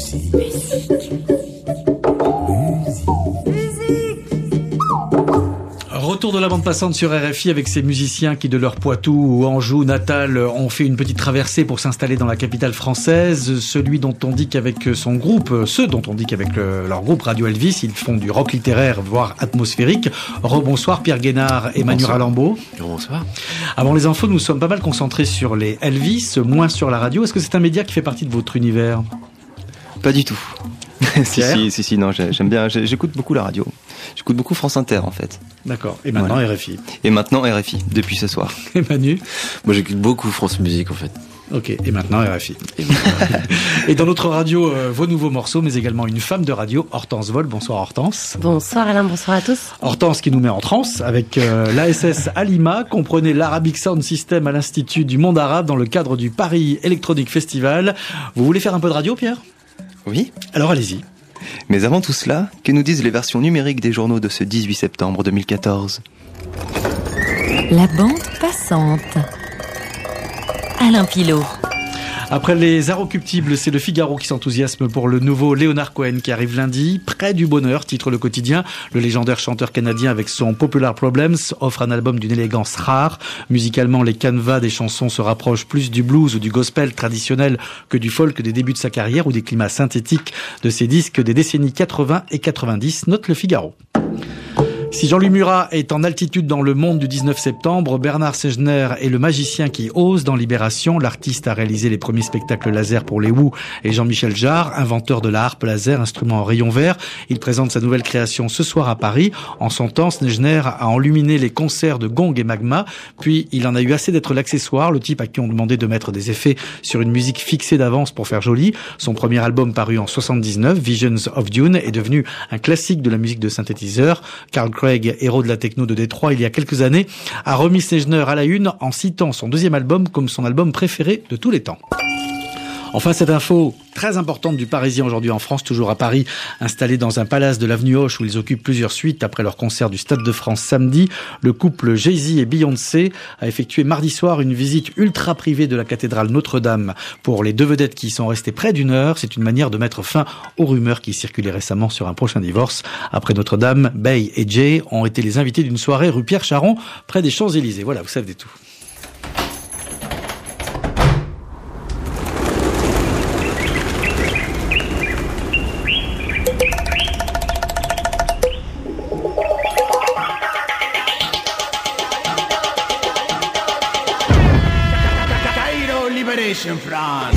Retour de la bande passante sur RFI avec ces musiciens qui, de leur Poitou ou Anjou natal, ont fait une petite traversée pour s'installer dans la capitale française. Ceux dont on dit qu'avec leur groupe Radio Elvis, ils font du rock littéraire, voire atmosphérique. Rebonsoir Pierre Guénard et Manu Ralambeau. Bonsoir. Avant les infos, nous sommes pas mal concentrés sur les Elvis, moins sur la radio. Est-ce que c'est un média qui fait partie de votre univers ? Pas du tout. si, non, j'aime bien, j'écoute beaucoup la radio. J'écoute beaucoup France Inter, en fait. D'accord. Et maintenant, voilà. RFI. Et maintenant, RFI, depuis ce soir. Et Manu ? Moi, j'écoute beaucoup France Musique, en fait. Ok. Et maintenant, RFI. Et dans notre radio, vos nouveaux morceaux, mais également une femme de radio, Hortense Vol. Bonsoir, Hortense. Bonsoir, Alain. Bonsoir à tous. Hortense qui nous met en transe avec l'ASS Alima. Comprenez l'Arabic Sound System à l'Institut du Monde Arabe dans le cadre du Paris Electronic Festival. Vous voulez faire un peu de radio, Pierre ? Oui. Alors, allez-y. Mais avant tout cela, que nous disent les versions numériques des journaux de ce 18 septembre 2014 ? La bande passante. Alain Pilot. Après les Inrecuptibles, c'est le Figaro qui s'enthousiasme pour le nouveau Leonard Cohen qui arrive lundi. Près du bonheur, titre le quotidien. Le légendaire chanteur canadien avec son Popular Problems offre un album d'une élégance rare. Musicalement, les canevas des chansons se rapprochent plus du blues ou du gospel traditionnel que du folk des débuts de sa carrière ou des climats synthétiques de ses disques des décennies 80 et 90, note le Figaro. Si Jean-Louis Murat est en altitude dans le monde du 19 septembre, Bernard Sechner est le magicien qui ose dans Libération. L'artiste a réalisé les premiers spectacles laser pour les Who et Jean-Michel Jarre, inventeur de la harpe laser, instrument en rayon vert. Il présente sa nouvelle création ce soir à Paris. En son temps, Sechner a enluminé les concerts de Gong et Magma, puis il en a eu assez d'être l'accessoire, le type à qui on demandait de mettre des effets sur une musique fixée d'avance pour faire joli. Son premier album paru en 79, Visions of Dune, est devenu un classique de la musique de synthétiseur. Carl Craig, héros de la techno de Détroit il y a quelques années, a remis Sechner à la une en citant son deuxième album comme son album préféré de tous les temps. Enfin, cette info très importante du Parisien aujourd'hui en France, toujours à Paris, installé dans un palace de l'avenue Hoche où ils occupent plusieurs suites après leur concert du Stade de France samedi. Le couple Jay-Z et Beyoncé a effectué mardi soir une visite ultra privée de la cathédrale Notre-Dame. Pour les deux vedettes qui y sont restées près d'une heure, c'est une manière de mettre fin aux rumeurs qui circulaient récemment sur un prochain divorce. Après Notre-Dame, Bey et Jay ont été les invités d'une soirée rue Pierre Charon, près des Champs-Élysées. Voilà, vous savez tout. France.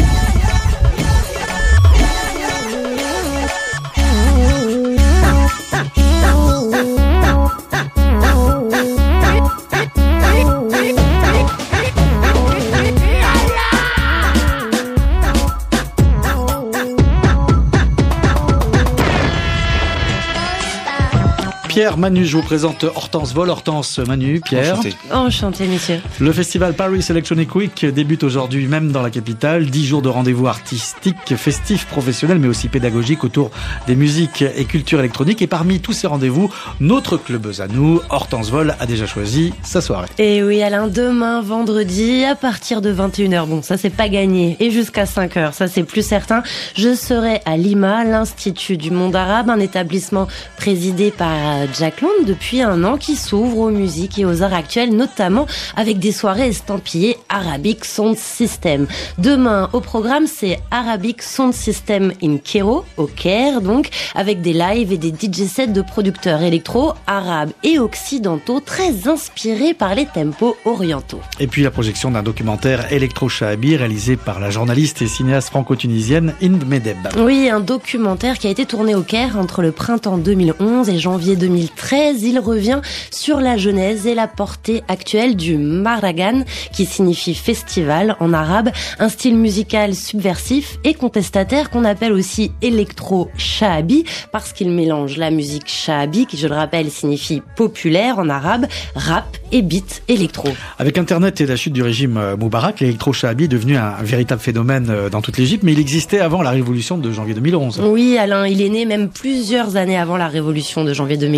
Pierre, Manu, je vous présente Hortense Vol. Hortense, Manu, Pierre. Enchanté, messieurs. Le festival Paris Electronic Week débute aujourd'hui même dans la capitale. 10 jours de rendez-vous artistiques, festifs, professionnels, mais aussi pédagogiques autour des musiques et cultures électroniques. Et parmi tous ces rendez-vous, notre clubeuse à nous, Hortense Vol, a déjà choisi sa soirée. Et oui, Alain, demain, vendredi, à partir de 21h, bon, ça c'est pas gagné, et jusqu'à 5h, ça c'est plus certain, je serai à Lima, l'Institut du Monde Arabe, un établissement présidé par Jack Long depuis un an qui s'ouvre aux musiques et aux arts actuels, notamment avec des soirées estampillées Arabic Sound System. Demain, au programme, c'est Arabic Sound System in Cairo, au Caire donc, avec des lives et des DJ sets de producteurs électro, arabes et occidentaux, très inspirés par les tempos orientaux. Et puis la projection d'un documentaire électro-shahabi réalisé par la journaliste et cinéaste franco-tunisienne Hind Medeb. Oui, un documentaire qui a été tourné au Caire entre le printemps 2011 et janvier 2013. Il revient sur la genèse et la portée actuelle du Mahragan, qui signifie festival en arabe, un style musical subversif et contestataire qu'on appelle aussi électro-shahabi parce qu'il mélange la musique shahabi, qui je le rappelle signifie populaire en arabe, rap et beat électro. Avec Internet et la chute du régime Moubarak, l'électro-shahabi est devenu un véritable phénomène dans toute l'Égypte, mais il existait avant la révolution de janvier 2011. Oui, Alain, il est né même plusieurs années avant la révolution de janvier 2011.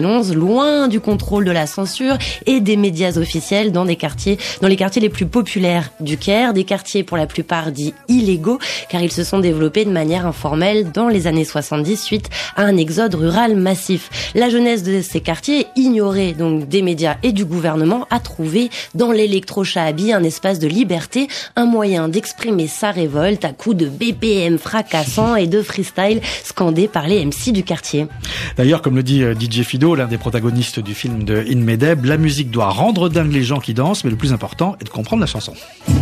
2011, loin du contrôle de la censure et des médias officiels dans les quartiers les plus populaires du Caire, des quartiers pour la plupart dits illégaux, car ils se sont développés de manière informelle dans les années 70 suite à un exode rural massif. La jeunesse de ces quartiers, ignorée donc des médias et du gouvernement, a trouvé dans l'électro-shahabi un espace de liberté, un moyen d'exprimer sa révolte à coups de BPM fracassants et de freestyle scandés par les MC du quartier. D'ailleurs, comme le dit DJ Fido, l'un des protagonistes du film de In Medeb, la musique doit rendre dingue les gens qui dansent, mais le plus important est de comprendre la chanson.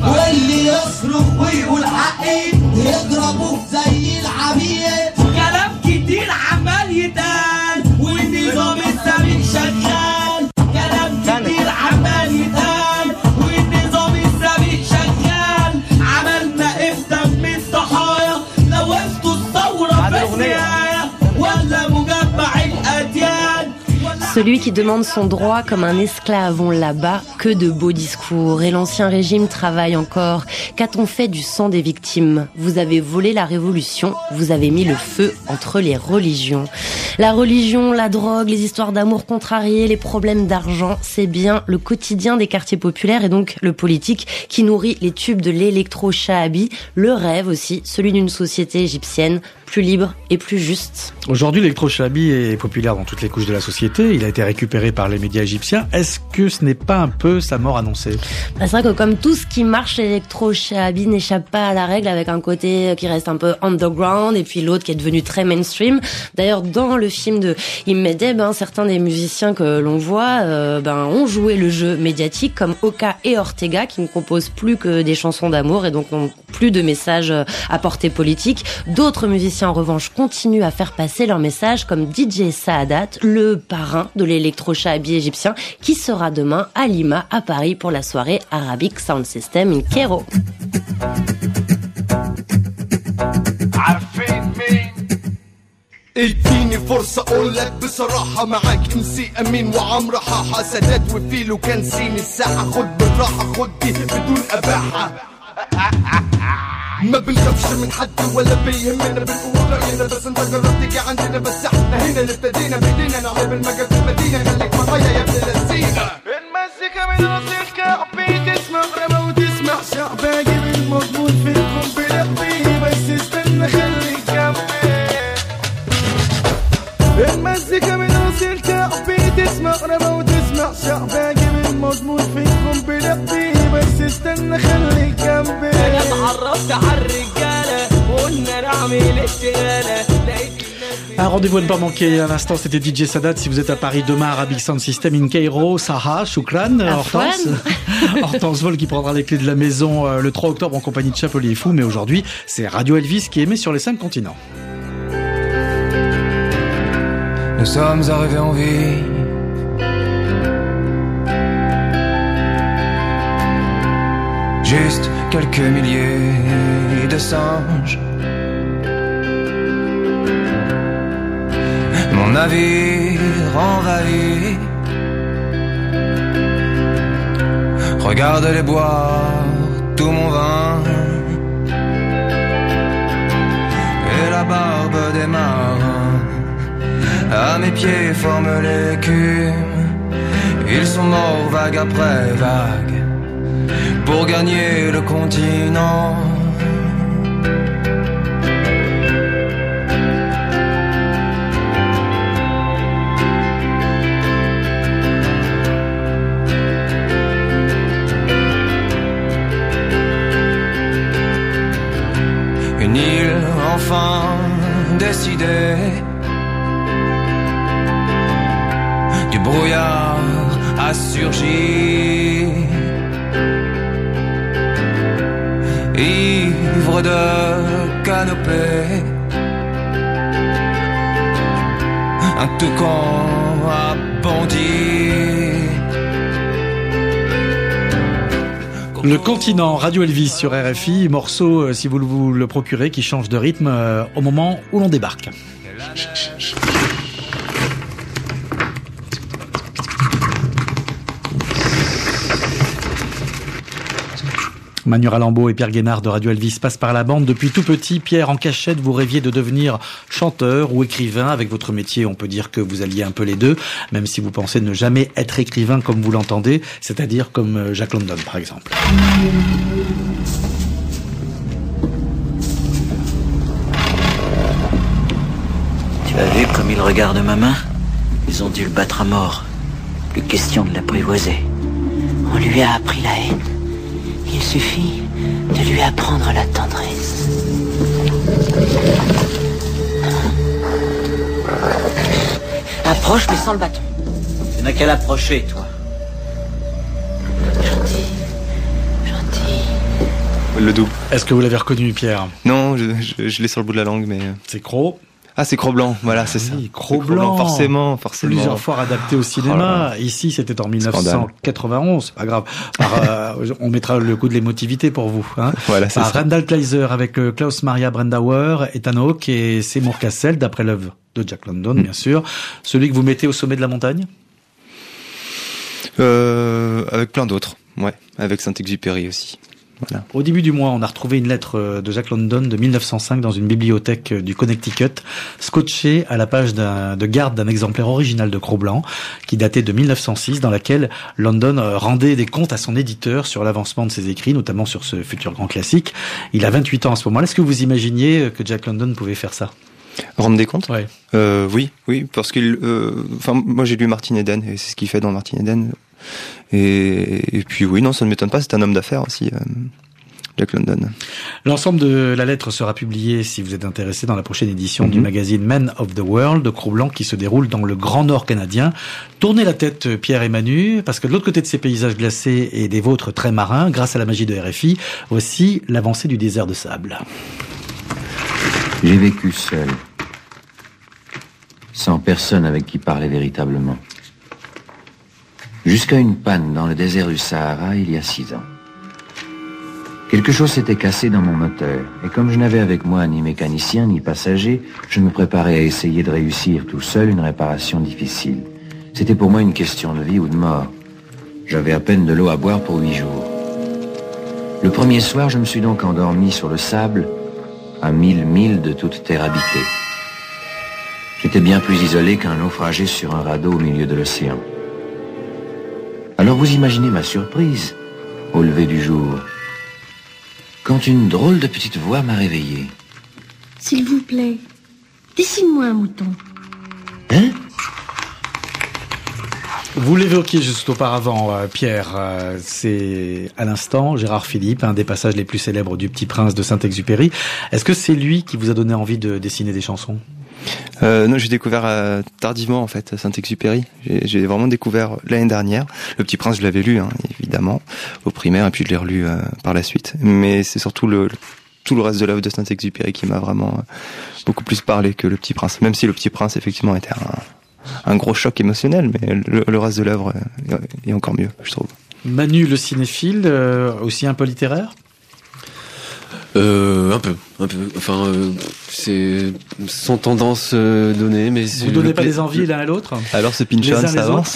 Celui qui demande son droit comme un esclave, on l'abat, que de beaux discours. Et l'ancien régime travaille encore. Qu'a-t-on fait du sang des victimes? Vous avez volé la révolution, vous avez mis le feu entre les religions. La religion, la drogue, les histoires d'amour contrariées, les problèmes d'argent, c'est bien le quotidien des quartiers populaires et donc le politique qui nourrit les tubes de l'électro-shahabi, le rêve aussi, celui d'une société égyptienne plus libre et plus juste. Aujourd'hui, l'électro-shahabi est populaire dans toutes les couches de la société. Il a été récupéré par les médias égyptiens. Est-ce que ce n'est pas un peu sa mort annoncée? C'est vrai que comme tout ce qui marche, l'électro-shahabi n'échappe pas à la règle, avec un côté qui reste un peu underground et puis l'autre qui est devenu très mainstream. D'ailleurs, dans le film de In Medeb, certains des musiciens que l'on voit ont joué le jeu médiatique, comme Oka et Ortega, qui ne composent plus que des chansons d'amour et donc n'ont plus de messages à portée politique. D'autres musiciens, en revanche, continuent à faire passer leur message, comme DJ Saadat, le parrain de l'électro-shahabi égyptien, qui sera demain à Lima, à Paris, pour la soirée Arabic Sound System in Cairo. اديني فرصة اقول لك بصراحة معاك امسي امين وعمرو حاحة سادات وفيلو كان سين الساحة خد بالراحة خد دي بدون اباحة ما بنخافش من حد ولا بيهمنا بنقول رأينا بس انت جربت تيجي عندنا بس احنا هنا اللي ابتدينا بايدينا نعمل بالمجال في المدينة خليك معايا يا ابن اللذينة المزيكا من راسك كعبي تسمع رما وتسمع شعباجي بالمضمون في القنبلة بس استنى خليك جنبي المزيكا من راسي الكعبي تسمع رما وتسمع شعباجي بالمضمون فيكم بلقبي بس استنى خليك جنبي انا اتعرفت على الرجاله وقلنا نعمل الشغاله. Un rendez-vous à ne pas manquer. À l'instant, c'était DJ Saadat. Si vous êtes à Paris demain, Arabic Sound System in Cairo, Saha, Choukran, Hortense. Hortense Vol qui prendra les clés de la maison le 3 octobre en compagnie de Chapelier et Fou. Mais aujourd'hui, c'est Radio Elvis qui émet sur les 5 continents. Nous sommes arrivés en vie. Juste quelques milliers de singes. Mon navire envahi. Regarde-les boire tout mon vin. Et la barbe des marins à mes pieds forment l'écume. Ils sont morts vague après vague pour gagner le continent. Une île enfin décidée. Du brouillard a surgi. Ivre de canopée. Un toucan a bondi. Le continent, Radio Elvis sur RFI, morceau, si vous vous le procurez, qui change de rythme au moment où l'on débarque. Manu Ralambeau et Pierre Guénard de Radio Elvis passent par la bande. Depuis tout petit, Pierre, en cachette, vous rêviez de devenir chanteur ou écrivain. Avec votre métier, on peut dire que vous alliez un peu les deux, même si vous pensez ne jamais être écrivain comme vous l'entendez, c'est-à-dire comme Jack London, par exemple. Tu as vu comme il regarde ma main? Ils ont dû le battre à mort. Plus question de l'apprivoiser. On lui a appris la haine. Il suffit de lui apprendre la tendresse. Approche, mais sans le bâton. Tu n'as qu'à l'approcher, toi. Gentil. Le double. Est-ce que vous l'avez reconnu, Pierre? Non, je l'ai sur le bout de la langue, mais... C'est Cro. Ah, c'est Cro-Blanc, voilà, c'est ça. Cro-Blanc, forcément. Plusieurs fois adapté au cinéma. Ici, c'était en 1991, c'est pas grave. On mettra le coup de l'émotivité pour vous. Hein. Voilà, c'est ça. Randall Kleiser avec Klaus Maria Brandauer, Ethan Hawke et Seymour Cassel, d'après l'œuvre de Jack London, bien sûr. Celui que vous mettez au sommet de la montagne? Avec plein d'autres, ouais. Avec Saint-Exupéry aussi. Voilà. Au début du mois, on a retrouvé une lettre de Jack London de 1905 dans une bibliothèque du Connecticut, scotchée à la page de garde d'un exemplaire original de Cro-Blanc, qui datait de 1906, dans laquelle London rendait des comptes à son éditeur sur l'avancement de ses écrits, notamment sur ce futur grand classique. Il a 28 ans à ce moment-là. Est-ce que vous imaginiez que Jack London pouvait faire ça? Rendre des comptes? Ouais. Oui, parce qu'il, moi j'ai lu Martin Eden, et c'est ce qu'il fait dans Martin Eden. Et puis oui, non, ça ne m'étonne pas, c'est un homme d'affaires aussi, Jack London. L'ensemble de la lettre sera publié, si vous êtes intéressé, dans la prochaine édition du magazine Men of the World de Cro-Blanc, qui se déroule dans le Grand Nord canadien. Tournez la tête, Pierre et Manu, parce que de l'autre côté de ces paysages glacés et des vôtres très marins, grâce à la magie de RFI, voici l'avancée du désert de sable. J'ai vécu seul, sans personne avec qui parler véritablement. Jusqu'à une panne dans le désert du Sahara il y a 6 ans. Quelque chose s'était cassé dans mon moteur, et comme je n'avais avec moi ni mécanicien ni passager, je me préparais à essayer de réussir tout seul une réparation difficile. C'était pour moi une question de vie ou de mort. J'avais à peine de l'eau à boire pour 8 jours. Le premier soir, je me suis donc endormi sur le sable, à 1000 milles de toute terre habitée. J'étais bien plus isolé qu'un naufragé sur un radeau au milieu de l'océan. Alors vous imaginez ma surprise, au lever du jour, quand une drôle de petite voix m'a réveillé. S'il vous plaît, dessine-moi un mouton. Hein? Vous l'évoquiez juste auparavant, Pierre, c'est à l'instant Gérard Philippe, un des passages les plus célèbres du Petit Prince de Saint-Exupéry. Est-ce que c'est lui qui vous a donné envie de dessiner des chansons? Non, j'ai découvert tardivement en fait Saint-Exupéry. J'ai vraiment découvert l'année dernière. Le Petit Prince, je l'avais lu, hein, évidemment, au primaire, et puis je l'ai relu par la suite. Mais c'est surtout tout le reste de l'œuvre de Saint-Exupéry qui m'a vraiment beaucoup plus parlé que le Petit Prince. Même si le Petit Prince, effectivement, était un gros choc émotionnel, mais le reste de l'œuvre est encore mieux, je trouve. Manu, le cinéphile, aussi un peu littéraire? Un peu. Enfin, c'est sans tendance donnée, mais vous donnez pas des envies l'un à l'autre? Alors ce Pynchon, ça avance?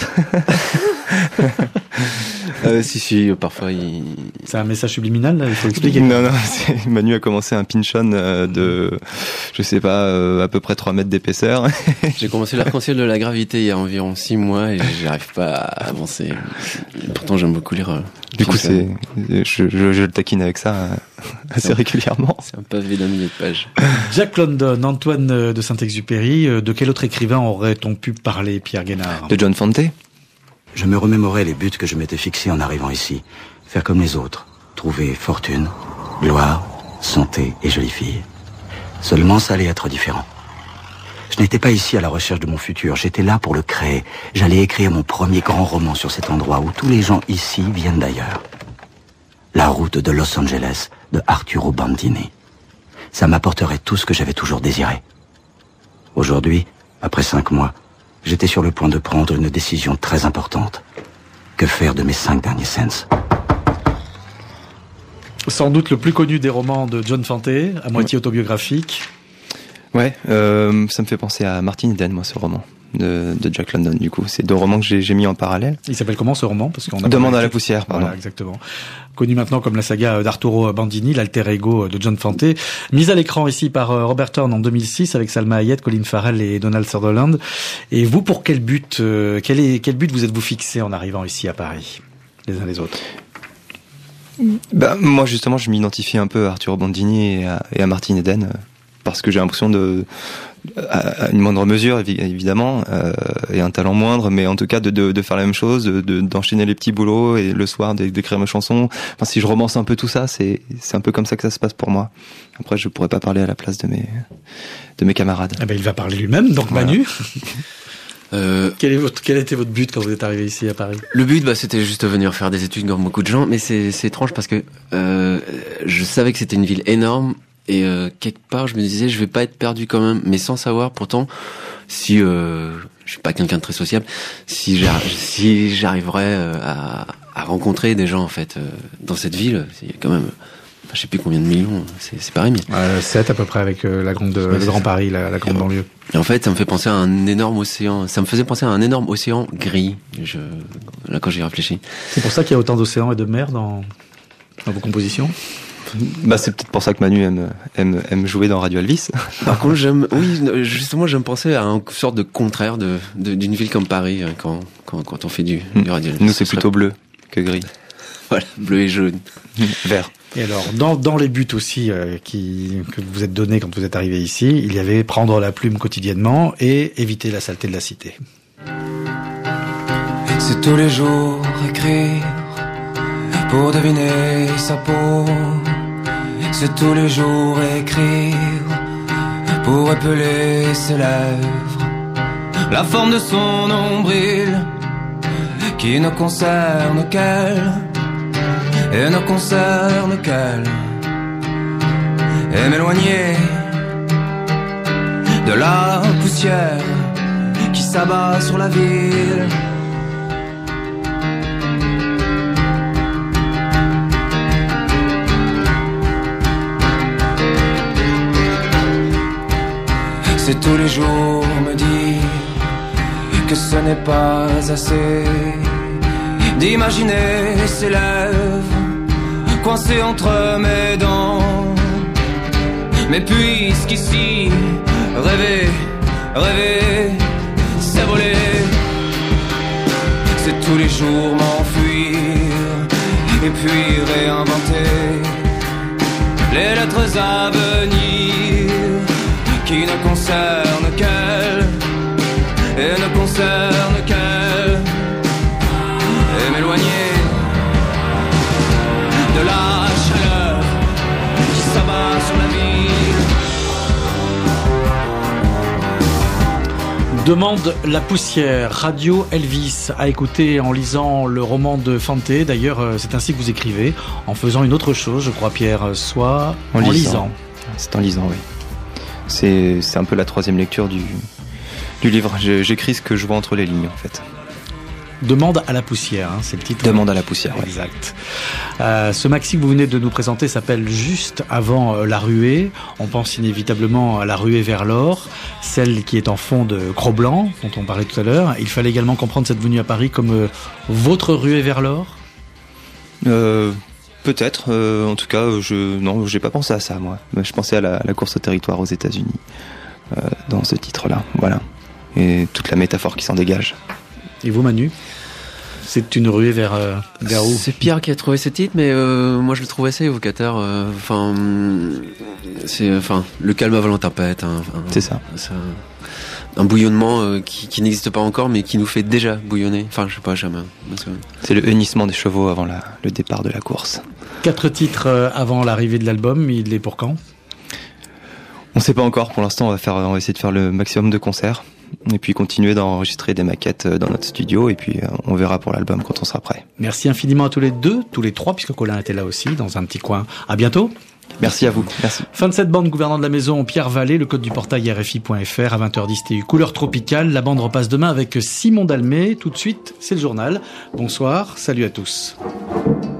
Si, parfois C'est un message subliminal, là, il faut expliquer. Non, Manu a commencé un Pynchon de, je sais pas, à peu près 3 mètres d'épaisseur. J'ai commencé l'arc-en-ciel de la gravité il y a environ 6 mois et j'arrive pas à avancer. Pourtant, j'aime beaucoup lire. Du coup, je le taquine avec ça assez régulièrement. C'est un pavé d'un millier de pages. Jack London, Antoine de Saint-Exupéry, de quel autre écrivain aurait-on pu parler, Pierre Guénard? De John Fante. Je me remémorais les buts que je m'étais fixés en arrivant ici. Faire comme les autres. Trouver fortune, gloire, santé et jolie fille. Seulement, ça allait être différent. Je n'étais pas ici à la recherche de mon futur. J'étais là pour le créer. J'allais écrire mon premier grand roman sur cet endroit où tous les gens ici viennent d'ailleurs. La route de Los Angeles, de Arturo Bandini. Ça m'apporterait tout ce que j'avais toujours désiré. Aujourd'hui, après 5 mois, j'étais sur le point de prendre une décision très importante. Que faire de mes 5 derniers cents? Sans doute le plus connu des romans de John Fante, à moitié autobiographique. Ouais, ça me fait penser à Martin Eden, moi, ce roman. de Jack London, du coup. C'est 2 romans que j'ai mis en parallèle. Il s'appelle comment ce roman? Parce qu'on a Demande à la poussière, pardon. Voilà, exactement. Connu maintenant comme la saga d'Arturo Bandini, l'alter ego de John Fante. Mise à l'écran ici par Robert Thorne en 2006 avec Salma Hayek, Colin Farrell et Donald Sutherland. Et vous, pour quel but, quel but vous êtes-vous fixé en arrivant ici à Paris, les uns les autres? Moi, justement, je m'identifie un peu à Arturo Bandini et à Martin Eden, parce que j'ai l'impression à une moindre mesure évidemment, et un talent moindre, mais en tout cas de faire la même chose, d'enchaîner les petits boulots et le soir d'écrire mes chansons. Enfin, si je romance un peu tout ça, c'est un peu comme ça que ça se passe pour moi. Après, je pourrais pas parler à la place de mes camarades. Eh ben, il va parler lui-même, donc voilà. Manu. Quel était votre but quand vous êtes arrivé ici à Paris? Le but, c'était juste de venir faire des études comme beaucoup de gens, mais c'est étrange parce que je savais que c'était une ville énorme. Et quelque part, je me disais, je vais pas être perdu quand même, mais sans savoir. Pourtant, si je suis pas quelqu'un de très sociable, si j'arriverais à rencontrer des gens en fait dans cette ville, il y a quand même, je sais plus combien de millions, c'est pas rien. 7 à peu près avec le Grand Paris, la grande banlieue. Et en fait, ça me fait penser à un énorme océan. Ça me faisait penser à un énorme océan gris. Là, quand j'y réfléchis. C'est pour ça qu'il y a autant d'océans et de mers dans vos compositions. C'est peut-être pour ça que Manu aime jouer dans Radio Elvis. Par contre, j'aime penser à une sorte de contraire d'une ville comme Paris quand on fait du Radio Elvis. Nous, c'est plutôt bleu que gris. Voilà, bleu et jaune. Vert. Et alors, dans les buts aussi que vous êtes donnés quand vous êtes arrivé ici, il y avait prendre la plume quotidiennement et éviter la saleté de la cité. C'est tous les jours écrire pour deviner sa peau. C'est tous les jours écrire pour épeler ses lèvres. La forme de son nombril qui ne concerne qu'elle et ne concerne qu'elle. Et m'éloigner de la poussière qui s'abat sur la ville. C'est tous les jours me dire que ce n'est pas assez d'imaginer ses lèvres coincées entre mes dents. Mais puisqu'ici, rêver, c'est voler. C'est tous les jours m'enfuir et puis réinventer les lettres à venir qui ne concerne qu'elle et ne concerne qu'elle. Et m'éloigner de la chaleur qui s'abat sur la ville. Demande la poussière, Radio Elvis, à écouter en lisant le roman de Fante. D'ailleurs, c'est ainsi que vous écrivez, en faisant une autre chose, je crois, Pierre, soit en lisant. C'est en lisant, oui. C'est un peu la 3e lecture du livre. J'écris ce que je vois entre les lignes, en fait. Demande à la poussière, c'est le titre. Demande à la poussière, oui. Exact. Ce maxi que vous venez de nous présenter s'appelle Juste avant la ruée. On pense inévitablement à la ruée vers l'or, celle qui est en fond de Cro-Blanc, dont on parlait tout à l'heure. Il fallait également comprendre cette venue à Paris comme votre ruée vers l'or. Peut-être, en tout cas, j'ai pas pensé à ça, moi. Je pensais à la course au territoire aux États-Unis, dans ce titre-là, voilà. Et toute la métaphore qui s'en dégage. Et vous, Manu? C'est une ruée vers où? C'est Pierre qui a trouvé ce titre, mais moi je le trouve assez évocateur. C'est le calme avant la tempête. C'est ça. Un bouillonnement qui n'existe pas encore, mais qui nous fait déjà bouillonner. Enfin, je sais pas, jamais. C'est le hennissement des chevaux avant le départ de la course. 4 titres avant l'arrivée de l'album. Il est pour quand? On sait pas encore. Pour l'instant, on va essayer de faire le maximum de concerts. Et puis continuer d'enregistrer des maquettes dans notre studio. Et puis on verra pour l'album quand on sera prêt. Merci infiniment à tous les deux, tous les trois, puisque Colin était là aussi, dans un petit coin. À bientôt. Merci à vous. Merci. Fin de cette bande, gouvernant de la maison, Pierre Vallée, le code du portail RFI.fr à 20h10 TU. Couleur tropicale. La bande repasse demain avec Simon Dalmé. Tout de suite, c'est le journal. Bonsoir. Salut à tous.